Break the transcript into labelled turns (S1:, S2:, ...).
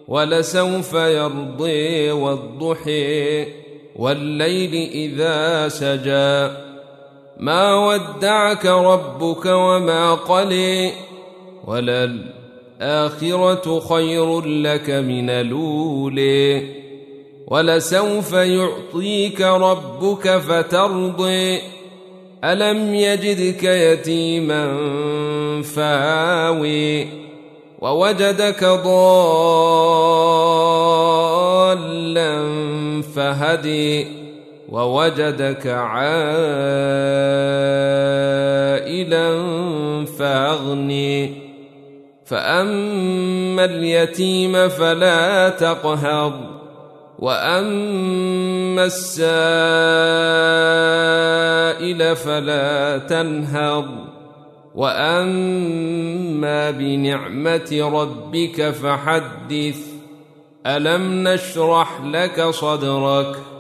S1: ولسوف يرضي والضحى والليل إذا سجى ما ودعك ربك وما قلى وللآخرة خير لك من الأولى ولسوف يعطيك ربك فترضى ألم يجدك يتيما فآوى ووجدك ضالا فهدي ووجدك عائلا فأغني فأما اليتيم فلا تقهر وأما السائل فلا تنهر وأما بنعمة ربك فحدث ألم نشرح لك صدرك